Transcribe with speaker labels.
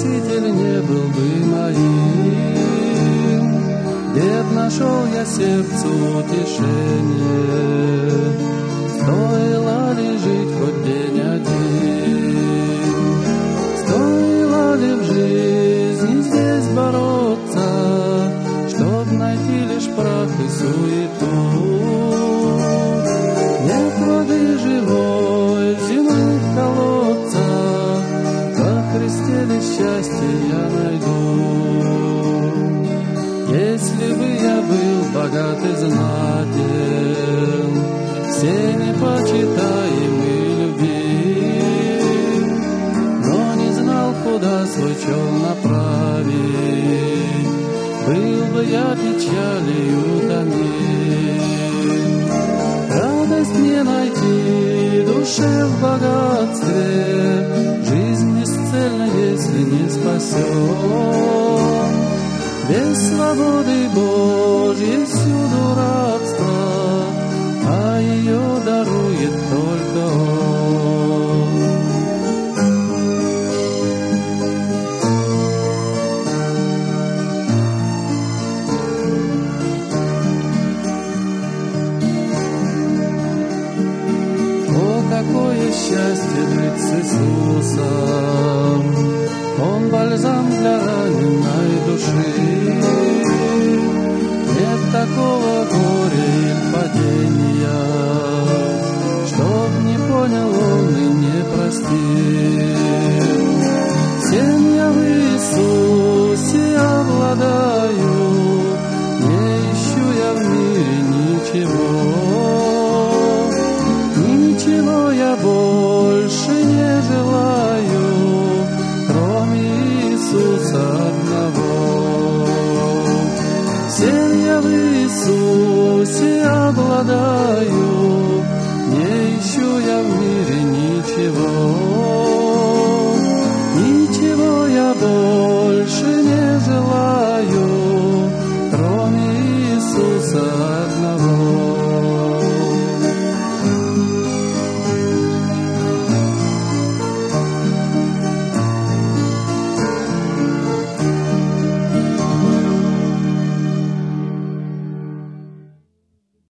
Speaker 1: Спаситель не был бы моим, где б нашел я сердцу утешение, стоило ли жить хоть день один, стоило ли в жизни здесь бороться, чтоб найти лишь прах и суету. Нет воды живой в земных колодцах, во Христе лишь счастье я найду. Если бы я был богат и знатен, все непочитаемый любим, но не знал, куда свой чел направить, был бы я печалью томим. Радость мне найти душе в богатстве, жизнь бесцельна, если не спасет. Без свободы Божьей всюду рабство, а ее дарует только Он. О, какое счастье жить с Иисусом! Он бальзам для раненой души. Нет такого горя и падения, чтоб не понял он и не простил. Всем я в Иисусе обладаю, не ищу я в мире ничего. Ничего я больше не желаю, кроме Иисуса одного. Всем я в Иисусе обладаю,